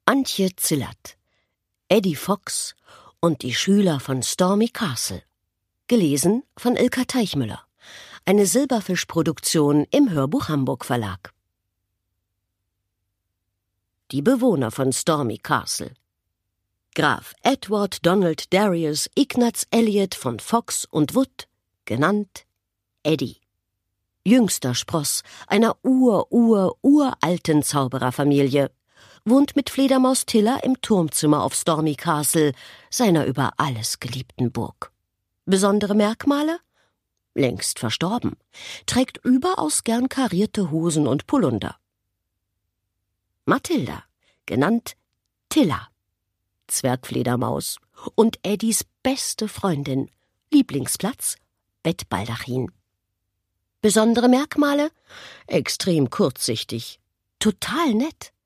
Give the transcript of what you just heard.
Antje Zillert, Eddie Fox und die Schüler von Stormy Castle. Gelesen von Ilka Teichmüller. Eine Silberfisch-Produktion im Hörbuch Hamburg Verlag. Die Bewohner von Stormy Castle. Graf Edward Donald Darius Ignaz Elliot von Fox und Wood, genannt Eddie. Jüngster Spross einer uralten Zaubererfamilie, wohnt mit Fledermaus Tiller im Turmzimmer auf Stormy Castle, seiner über alles geliebten Burg. Besondere Merkmale? Längst verstorben, trägt überaus gern karierte Hosen und Pullunder. Mathilda, genannt Tilla, Zwergfledermaus und Eddies beste Freundin, Lieblingsplatz, Bettbaldachin. Besondere Merkmale? Extrem kurzsichtig, total nett,